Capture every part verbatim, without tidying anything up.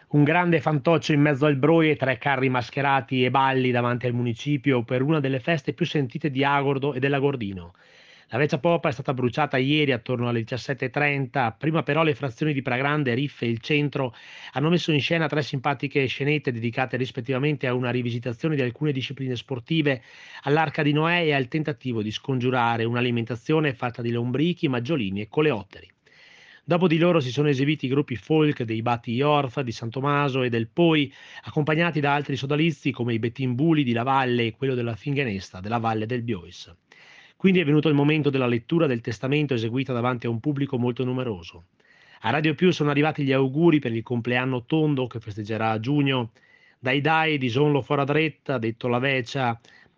Un grande fantoccio in mezzo al broie, tre carri mascherati e balli davanti al municipio per una delle feste più sentite di Agordo e dell'Agordino. La Vecchia Popa è stata bruciata ieri attorno alle diciassette e trenta, prima però le frazioni di Pragrande, Riffe e il centro hanno messo in scena tre simpatiche scenette dedicate rispettivamente a una rivisitazione di alcune discipline sportive, all'Arca di Noè e al tentativo di scongiurare un'alimentazione fatta di lombrichi, maggiolini e coleotteri. Dopo di loro si sono esibiti i gruppi folk dei Bati Iorfa, di San Tommaso e del Poi, accompagnati da altri sodalizi come i Bettimbuli di La Valle e quello della Fingenesta, della Valle del Biois. Quindi è venuto il momento della lettura del testamento eseguita davanti a un pubblico molto numeroso. A Radio Più sono arrivati gli auguri per il compleanno tondo che festeggerà a giugno. Dai dai di Sonlo Fora Dretta, detto la Vecia,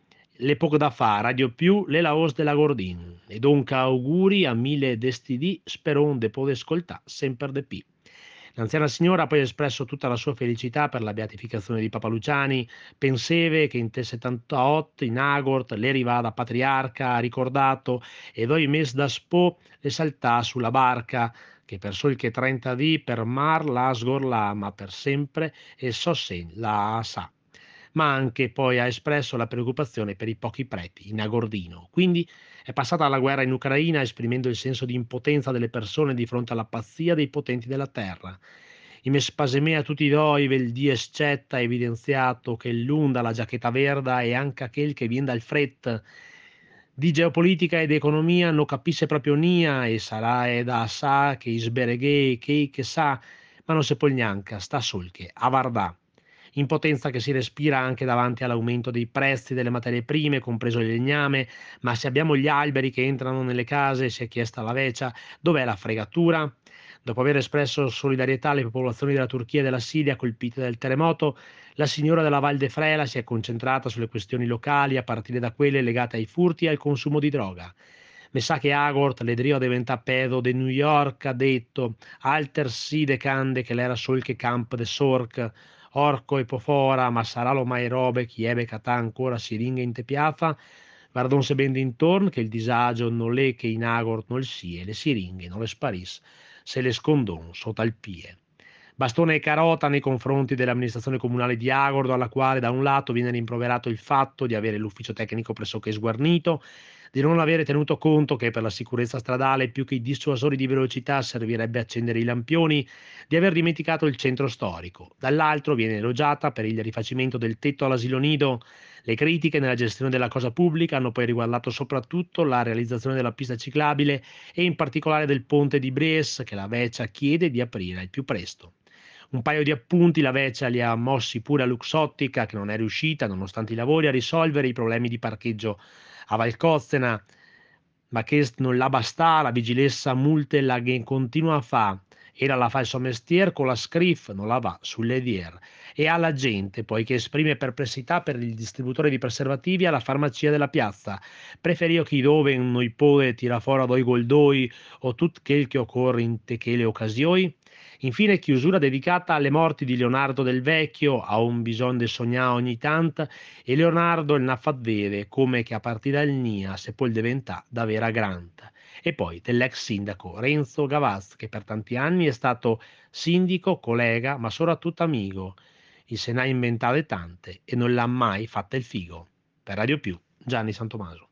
le poco da fa, Radio Più, le laos della Gordin. E dunque auguri a mille destidì, speron de pode ascoltà, sempre de pi. L'anziana signora ha poi espresso tutta la sua felicità per la beatificazione di Papa Luciani, penseve che in te settantotto in Agort le rivada patriarca ha ricordato e doi mes da spo le saltà sulla barca, che per sol che trenta dì per mar la sgorlà, ma per sempre e so sen la sa. Ma anche poi ha espresso la preoccupazione per i pochi preti in Agordino. Quindi è passata alla guerra in Ucraina esprimendo il senso di impotenza delle persone di fronte alla pazzia dei potenti della terra. In spasemea tutti i doi, vel die scetta ha evidenziato che l'unda la giacchetta verda e anche aquel che vien dal fret di geopolitica ed economia non capisce proprio nia e sarà e da sa che isbereghe che che sa, ma non se pol gnanca, sta solche, a vardà. Impotenza che si respira anche davanti all'aumento dei prezzi delle materie prime, compreso il legname, ma se abbiamo gli alberi che entrano nelle case, si è chiesta la Vecia, dov'è la fregatura? Dopo aver espresso solidarietà alle popolazioni della Turchia e della Siria colpite dal terremoto, la signora della Val de Frela si è concentrata sulle questioni locali, a partire da quelle legate ai furti e al consumo di droga. Mi sa che Agort, l'edrio diventa pedo de New York, ha detto, alter si de cande che l'era sol che camp de sorc, orco e pofora, ma sarà lo mai robe chi ebe catà ancora siringhe in te piafa, guardon se ben d'intorno che il disagio non l'è che in Agort non il sie, le siringhe non le sparis, se le scondon sotto al pie. Bastone e carota nei confronti dell'amministrazione comunale di Agordo, alla quale da un lato viene rimproverato il fatto di avere l'ufficio tecnico pressoché sguarnito, di non avere tenuto conto che per la sicurezza stradale più che i dissuasori di velocità servirebbe accendere i lampioni, di aver dimenticato il centro storico. Dall'altro viene elogiata per il rifacimento del tetto all'asilo nido. Le critiche nella gestione della cosa pubblica hanno poi riguardato soprattutto la realizzazione della pista ciclabile e in particolare del ponte di Bries che la Vecia chiede di aprire al più presto. Un paio di appunti la Vecia li ha mossi pure a Luxottica, che non è riuscita, nonostante i lavori, a risolvere i problemi di parcheggio a Valcozzena, ma che non la bastà, la vigilessa multe la che continua a fa. Era la fa il suo mestier con la scriff, non la va sulle dier. E alla gente, poi, che esprime perplessità per il distributore di preservativi alla farmacia della piazza. Preferio chi dove noi pode tira fuori doi goldoi o tut quel che occorre in te che le occasioni. Infine chiusura dedicata alle morti di Leonardo del Vecchio, a un bisogno de sognà ogni tant, e Leonardo il n'ha fat vere, come che a partire dal Nia se poi diventà da vera grant. E poi dell'ex sindaco Renzo Gavaz, che per tanti anni è stato sindaco, collega, ma soprattutto amico. Il se n'ha inventate tante e non l'ha mai fatta il figo. Per Radio Più, Gianni Santomaso.